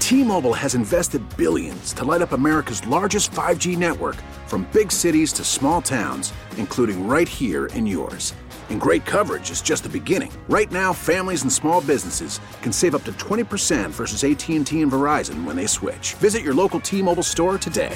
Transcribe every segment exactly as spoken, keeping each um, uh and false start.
T-Mobile has invested billions to light up America's largest five G network, from big cities to small towns, including right here in yours. And great coverage is just the beginning. Right now, families and small businesses can save up to twenty percent versus A T and T and Verizon when they switch. Visit your local T-Mobile store today.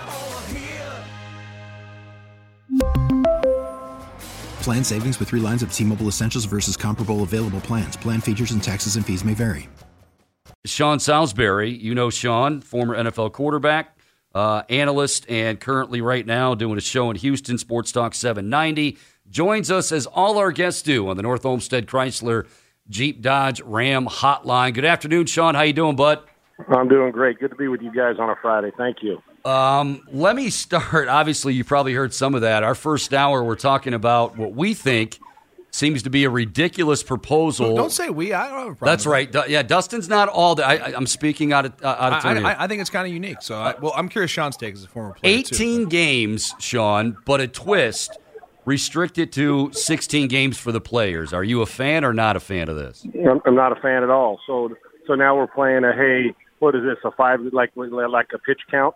Plan savings with three lines of T-Mobile Essentials versus comparable available plans. Plan features and taxes and fees may vary. Sean Salisbury, you know Sean, former N F L quarterback, uh, analyst, and currently right now doing a show in Houston, Sports Talk seven ninety. Joins us as all our guests do on the North Olmsted Chrysler Jeep Dodge Ram Hotline. Good afternoon, Sean. How you doing, bud? I'm doing great. Good to be with you guys on a Friday. Thank you. Um, let me start. Obviously, you probably heard some of that. Our first hour, we're talking about what we think seems to be a ridiculous proposal. Don't say we. I don't have a problem. That's right. Du- yeah, Dustin's not all that. I, I'm speaking out of, uh, out of turn. I, I, I think it's kind of unique. So, I, well, I'm curious Sean's take as a former player, eighteen too. games, Sean, but a twist. Restricted to sixteen games for the players. Are you a fan or not a fan of this? I'm, I'm not a fan at all. So, so now we're playing a hey, what is this? A five like like a pitch count?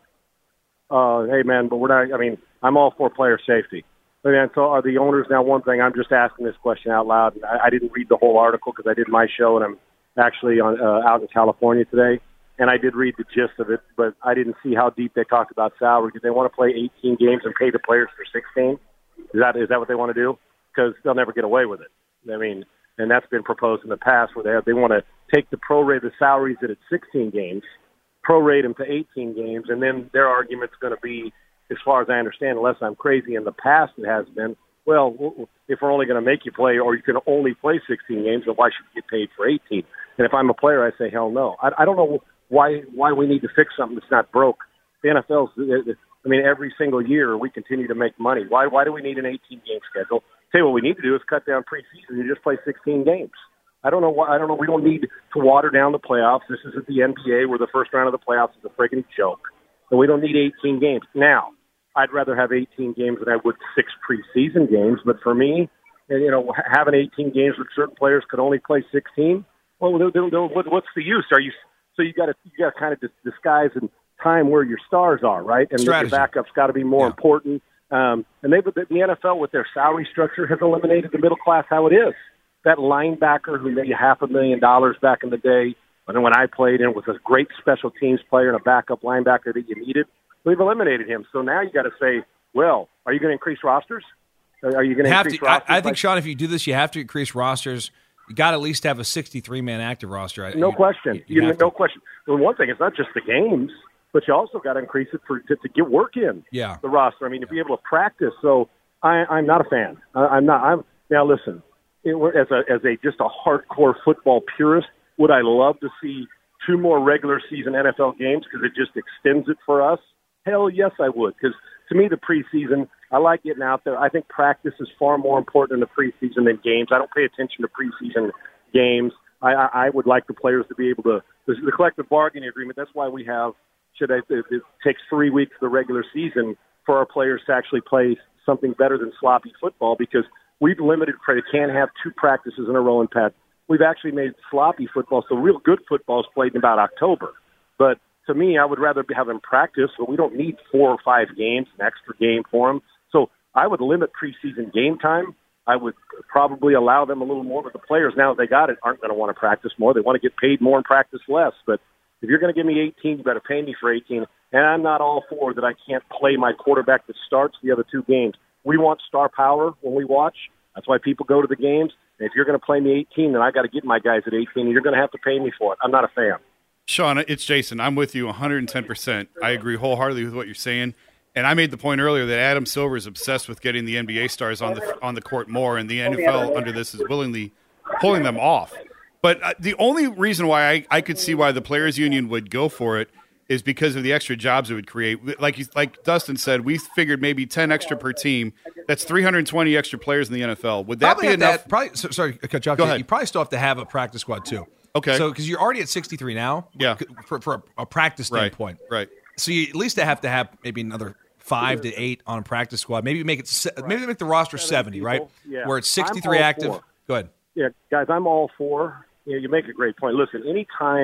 Uh, hey man, but we're not. I mean, I'm all for player safety. But then, so are the owners now? One thing, I'm just asking this question out loud. I, I didn't read the whole article because I did my show and I'm actually on uh, out in California today, and I did read the gist of it, but I didn't see how deep they talked about salary. Did they want to play eighteen games and pay the players for sixteen? Is that is that what they want to do? Because they'll never get away with it. I mean, and that's been proposed in the past where they have, they want to take the prorate the salaries that it's sixteen games, prorate them to eighteen games, and then their argument's going to be, as far as I understand, unless I'm crazy, in the past it has been, well, if we're only going to make you play, or you can only play sixteen games, then why should you get paid for eighteen? And if I'm a player, I say hell no. I, I don't know why why we need to fix something that's not broke. The N F L's. I mean, every single year we continue to make money. Why Why do we need an eighteen-game schedule? Tell you what we need to do is cut down preseason and just play sixteen games. I don't know why. I don't know. We don't need to water down the playoffs. This isn't the N B A where the first round of the playoffs is a friggin' joke. And we don't need eighteen games. Now, I'd rather have eighteen games than I would six preseason games. But for me, you know, having eighteen games with certain players could only play sixteen. Well, they'll, they'll, they'll, what's the use? Are you so you got to you got to kind of disguise and time where your stars are, right? And Strategy. Your backup's got to be more yeah. important. Um, and they, the N F L, with their salary structure, has eliminated the middle class how it is. That linebacker who made you half a million dollars back in the day, and when I played, and was a great special teams player and a backup linebacker that you needed, we've eliminated him. So now you got to say, well, are you going to increase rosters? Are you going to increase to, rosters? I, I think, by- Sean, if you do this, you have to increase rosters. You got to at least have a sixty-three man active roster. No you, question. You, you you, no question. Well, one thing, it's not just the games, but you also got to increase it for to, to get work in yeah. the roster. I mean, to be able to practice. So I, I'm not a fan. I, I'm not. I'm now listen. It, as a as a just a hardcore football purist, would I love to see two more regular season N F L games because it just extends it for us? Hell yes, I would. Because to me, the preseason, I like getting out there. I think practice is far more important in the preseason than games. I don't pay attention to preseason games. I, I, I would like the players to be able to the, the collective bargaining agreement. That's why we have. Should I, it, it takes three weeks of the regular season for our players to actually play something better than sloppy football, because we've limited credit. Can't have two practices in a row and Pat. We've actually made sloppy football, so real good football is played in about October. But to me, I would rather have them practice, but we don't need four or five games, an extra game for them. So I would limit preseason game time. I would probably allow them a little more, but the players, now that they got it, aren't going to want to practice more. They want to get paid more and practice less. But if you're going to give me eighteen, you better pay me for eighteen. And I'm not all for that I can't play my quarterback that starts the other two games. We want star power when we watch. That's why people go to the games. And if you're going to play me eighteen, then I got to get my guys at eighteen, and you're going to have to pay me for it. I'm not a fan. Sean, it's Jason. I'm with you one hundred ten percent. I agree wholeheartedly with what you're saying. And I made the point earlier that Adam Silver is obsessed with getting the N B A stars on the on the court more, and the N F L under this is willingly pulling them off. But uh, the only reason why I, I could see why the Players Union would go for it is because of the extra jobs it would create. Like you, like Dustin said, we figured maybe ten extra per team. That's three hundred twenty extra players in the N F L. Would that probably be enough? Have, probably, so, sorry, cut you off. Go ahead. You probably still have to have a practice squad too. Okay. So because you're already at sixty-three now. Yeah. For, for a, a practice standpoint. Right. Right. So you at least have to have maybe another five to eight on a practice squad. Maybe make it. Se- maybe make the roster seventy, right? Yeah. Where it's sixty-three active. For. Go ahead. Yeah, guys, I'm all for. You know, you make a great point. Listen, anytime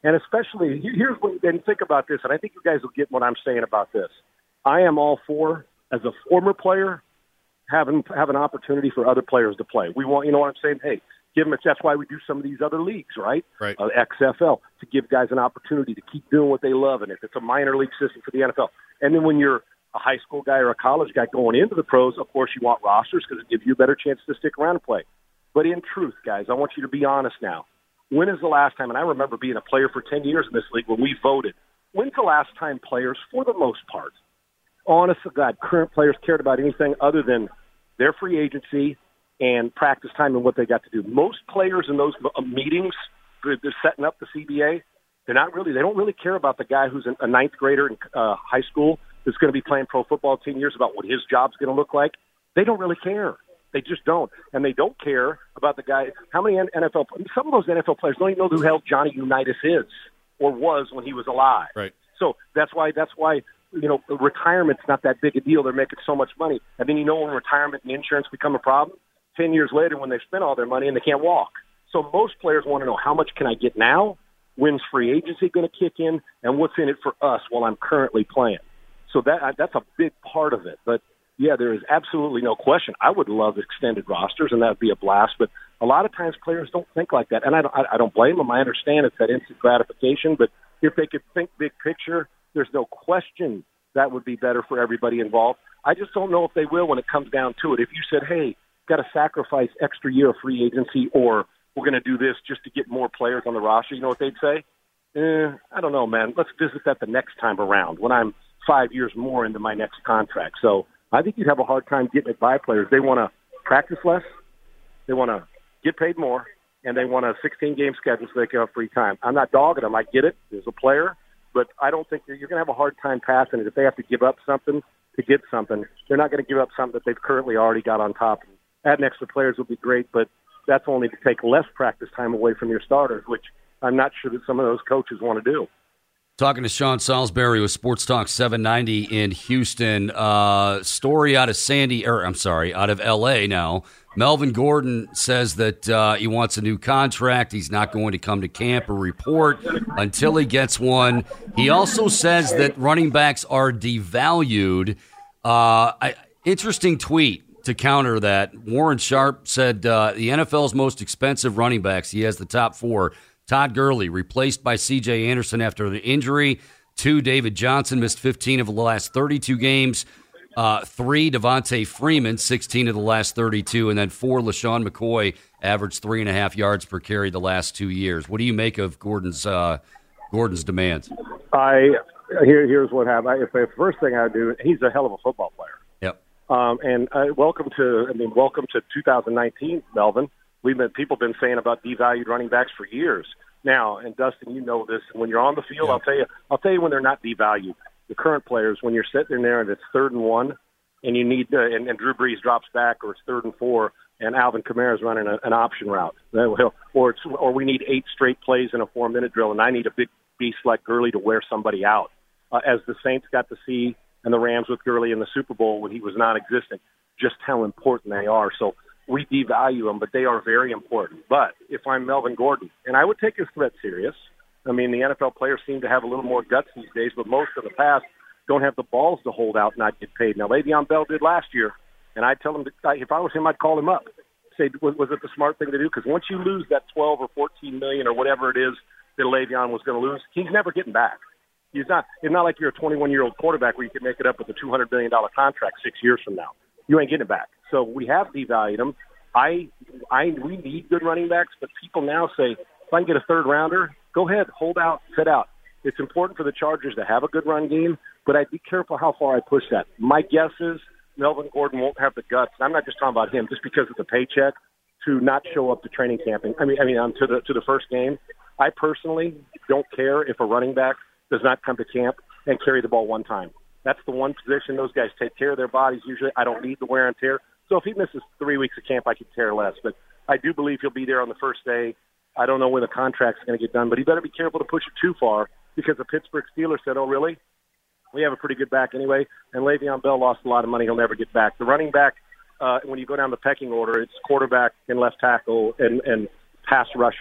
And especially, here's what, and think about this, and I think you guys will get what I'm saying about this. I am all for, as a former player, having have an opportunity for other players to play. We want, you know what I'm saying? Hey, give them. A, that's why we do some of these other leagues, right? Right. Uh, X F L, to give guys an opportunity to keep doing what they love, and if it's a minor league system for the N F L. And then when you're a high school guy or a college guy going into the pros, of course you want rosters because it gives you a better chance to stick around and play. But in truth, guys, I want you to be honest now. When is the last time, and I remember being a player for ten years in this league when we voted, when's the last time players, for the most part, honest to God, current players cared about anything other than their free agency and practice time and what they got to do? Most players in those meetings, they're setting up the C B A, they're not really, they don't really care about the guy who's a ninth grader in uh, high school that's going to be playing pro football ten years, about what his job's going to look like. They don't really care. They just don't. And they don't care about the guy. How many N F L, some of those N F L players don't even know who the hell Johnny Unitas is or was when he was alive. Right. So that's why, that's why, you know, retirement's not that big a deal. They're making so much money. And then, you know, when retirement and insurance become a problem, ten years later when they've spent all their money and they can't walk. So most players want to know, how much can I get now? When's free agency going to kick in? And what's in it for us while I'm currently playing? So that that's a big part of it. But, yeah, there is absolutely no question. I would love extended rosters, and that would be a blast. But a lot of times players don't think like that. And I don't, I don't blame them. I understand it's that instant gratification. But if they could think big picture, there's no question that would be better for everybody involved. I just don't know if they will when it comes down to it. If you said, hey, got to sacrifice extra year of free agency, or we're going to do this just to get more players on the roster, you know what they'd say? Eh, I don't know, man. Let's visit that the next time around when I'm five years more into my next contract. So I think you'd have a hard time getting it by players. They want to practice less, they want to get paid more, and they want a sixteen-game schedule so they can have free time. I'm not dogging them. I get it as a player, but I don't think you're, you're going to have a hard time passing it. If they have to give up something to get something, they're not going to give up something that they've currently already got on top. Adding extra players would be great, but that's only to take less practice time away from your starters, which I'm not sure that some of those coaches want to do. Talking to Sean Salisbury with Sports Talk seven ninety in Houston. Uh, story out of Sandy, or I'm sorry, out of L A now. Melvin Gordon says that uh, he wants a new contract. He's not going to come to camp or report until he gets one. He also says that running backs are devalued. Uh, I, interesting tweet to counter that. Warren Sharp said uh, the N F L's most expensive running backs, he has the top four. Todd Gurley, replaced by C J Anderson after the injury. Two, David Johnson, missed fifteen of the last thirty-two games. Uh, three, Devontae Freeman, sixteen of the last thirty-two. And then four, LaShawn McCoy, averaged three and a half yards per carry the last two years. What do you make of Gordon's uh, Gordon's demands? I here, Here's what happened. If the first thing I would do, he's a hell of a football player. Yep. Um, and uh, welcome to, I mean, welcome to two thousand nineteen, Melvin. We've been, people have been saying about devalued running backs for years now. And Dustin, you know this. When you're on the field, yeah. I'll tell you, I'll tell you when they're not devalued. The current players, when you're sitting there and it's third and one, and you need, uh, and, and Drew Brees drops back, or it's third and four, and Alvin Kamara's running a, an option route, or it's, or we need eight straight plays in a four-minute drill, and I need a big beast like Gurley to wear somebody out, uh, as the Saints got to see, and the Rams with Gurley in the Super Bowl when he was non-existent, just how important they are. So we devalue them, but they are very important. But if I'm Melvin Gordon, and I would take his threat serious. I mean, the N F L players seem to have a little more guts these days, but most of the past don't have the balls to hold out and not get paid. Now, Le'Veon Bell did last year, and I'd tell him, to, if I was him, I'd call him up. Say, was, was it the smart thing to do? Because once you lose that twelve or fourteen million or whatever it is that Le'Veon was going to lose, he's never getting back. He's not. It's not like you're a twenty-one-year-old quarterback where you can make it up with a two hundred million dollars contract six years from now. You ain't getting it back. So we have devalued him. I, I, we need good running backs, but people now say, if I can get a third rounder, go ahead, hold out, sit out. It's important for the Chargers to have a good run game, but I'd be careful how far I push that. My guess is Melvin Gordon won't have the guts. And I'm not just talking about him, just because of the paycheck, to not show up to training camping. I mean, I mean, um, to the to the first game. I personally don't care if a running back does not come to camp and carry the ball one time. That's the one position those guys take care of their bodies. Usually, I don't need the wear and tear. So if he misses three weeks of camp, I could care less. But I do believe he'll be there on the first day. I don't know when the contract's going to get done, but he better be careful to push it too far, because the Pittsburgh Steelers said, oh, really? We have a pretty good back anyway. And Le'Veon Bell lost a lot of money. He'll never get back. The running back, uh, when you go down the pecking order, it's quarterback and left tackle and, and pass rusher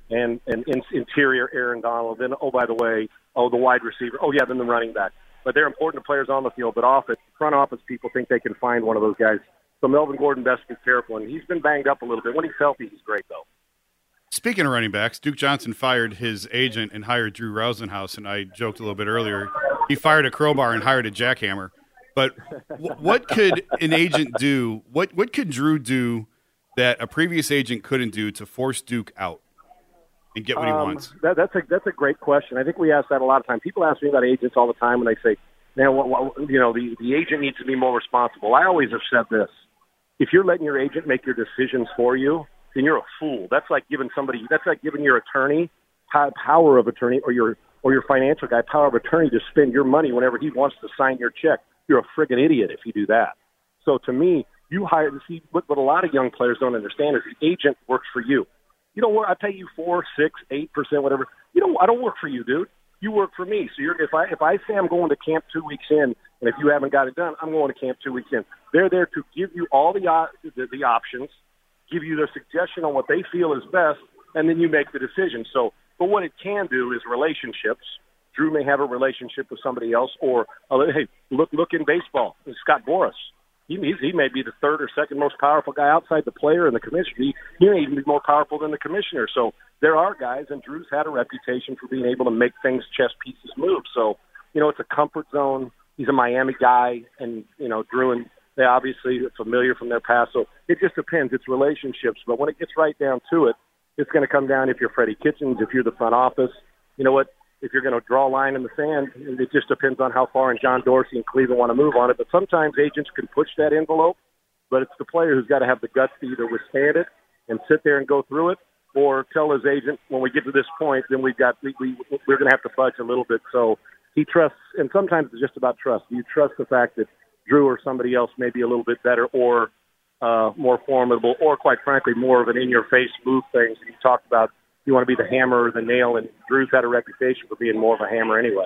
and, and in, interior Aaron Donald. Then, oh, by the way, oh, the wide receiver. Oh, yeah, then the running back. But they're important players on the field. But off it, front office people think they can find one of those guys. So Melvin Gordon best be careful. And he's been banged up a little bit. When he's healthy, he's great, though. Speaking of running backs, Duke Johnson fired his agent and hired Drew Rosenhaus, and I joked a little bit earlier. He fired a crowbar and hired a jackhammer. But w- what could an agent do? What what could Drew do that a previous agent couldn't do to force Duke out and get what he um, wants? That, that's a that's a great question. I think we ask that a lot of times. People ask me about agents all the time, and they say, "Man, what, what, you know, the the agent needs to be more responsible." I always have said this: if you're letting your agent make your decisions for you, then you're a fool. That's like giving somebody. That's like giving your attorney power of attorney, or your or your financial guy power of attorney to spend your money whenever he wants to sign your check. You're a friggin' idiot if you do that. So to me, you hire. See, what, what a lot of young players don't understand is the agent works for you. You don't work. I pay you four, six, eight percent, whatever. You don't. I don't work for you, dude. You work for me. So you're, if I if I say I'm going to camp two weeks in, and if you haven't got it done, I'm going to camp two weeks in. They're there to give you all the uh, the, the options, give you their suggestion on what they feel is best, and then you make the decision. So, but what it can do is relationships. Drew may have a relationship with somebody else, or uh, hey, look, look in baseball. Scott Boras, he he may be the third or second most powerful guy outside the player and the commissioner. He, he may even be more powerful than the commissioner. So there are guys, and Drew's had a reputation for being able to make things, chess pieces move. So you know, it's a comfort zone. He's a Miami guy, and you know, Drew and they obviously are familiar from their past. So it just depends. It's relationships, but when it gets right down to it, it's going to come down if you're Freddie Kitchens, if you're the front office. You know what? If you're going to draw a line in the sand, it just depends on how far and John Dorsey and Cleveland want to move on it. But sometimes agents can push that envelope, but it's the player who's got to have the guts to either withstand it and sit there and go through it, or tell his agent, when we get to this point, then we've got, we, we, we're going to have to fudge a little bit. So he trusts, and sometimes it's just about trust. You trust the fact that Drew or somebody else may be a little bit better or uh, more formidable, or quite frankly, more of an in-your-face move things. You talked about you want to be the hammer or the nail, and Drew's had a reputation for being more of a hammer anyway.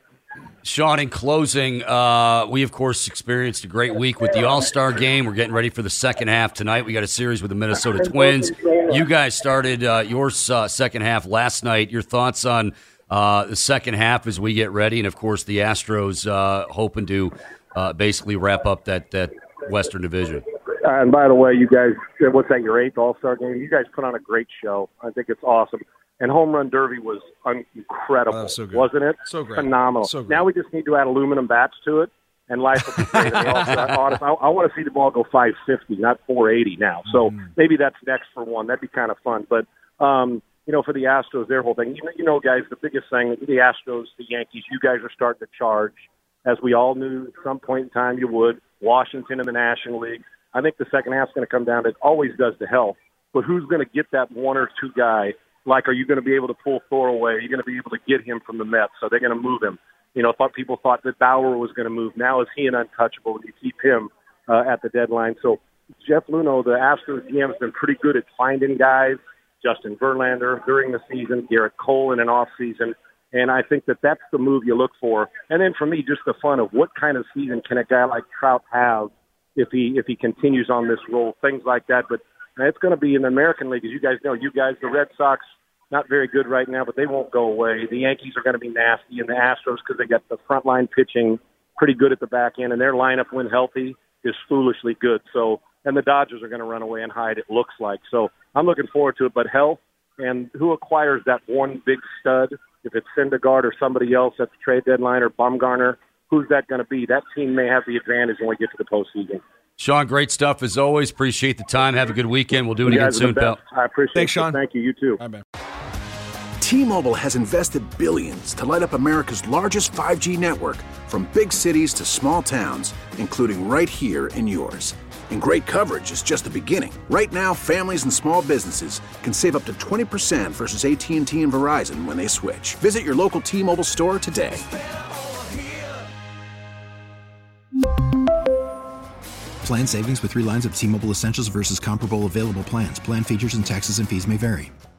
Sean, in closing, uh, we, of course, experienced a great week with the All-Star Game. We're getting ready for the second half tonight. We got a series with the Minnesota Twins. You guys started uh, your uh, second half last night. Your thoughts on uh, the second half as we get ready, and, of course, the Astros uh, hoping to uh, basically wrap up that, that Western Division. Uh, and by the way, you guys, what's that, your eighth All-Star Game? You guys put on a great show. I think it's awesome. And Home Run Derby was un- incredible, oh, so good. wasn't it? So great. Phenomenal. So great. Now we just need to add aluminum bats to it, and life will be great. I, I want to see the ball go five fifty, not four eighty now. So mm. maybe that's next for one. That'd be kind of fun. But, um, you know, for the Astros, their whole thing, you know, you know, guys, the biggest thing, the Astros, the Yankees, you guys are starting to charge, as we all knew at some point in time you would. Washington in the National League. I think the second half is going to come down to, it always does, to health. But who's going to get that one or two guy? Like, are you going to be able to pull Thor away? Are you going to be able to get him from the Mets? So they're going to move him. You know, thought people thought that Bauer was going to move. Now is he an untouchable? And you keep him uh, at the deadline. So Jeff Luhnow, the Astros G M, has been pretty good at finding guys. Justin Verlander during the season, Garrett Cole in an off season. And I think that that's the move you look for. And then for me, just the fun of what kind of season can a guy like Trout have if he if he continues on this role, things like that. But it's going to be in the American League, as you guys know. You guys, the Red Sox, not very good right now, but they won't go away. The Yankees are going to be nasty, and the Astros, because they got the frontline pitching pretty good at the back end, and their lineup, when healthy, is foolishly good. So, and the Dodgers are going to run away and hide, it looks like. So I'm looking forward to it. But health, and who acquires that one big stud, if it's Syndergaard or somebody else at the trade deadline, or Bumgarner, who's that going to be? That team may have the advantage when we get to the postseason. Sean, great stuff as always. Appreciate the time. Have a good weekend. We'll do it again soon, pal. I appreciate Thanks, it. Sean. Thank you. You too. Bye, man. T-Mobile has invested billions to light up America's largest five G network, from big cities to small towns, including right here in yours. And great coverage is just the beginning. Right now, families and small businesses can save up to twenty percent versus A T and T and Verizon when they switch. Visit your local T-Mobile store today. Plan savings with three lines of T-Mobile Essentials versus comparable available plans. Plan features and taxes and fees may vary.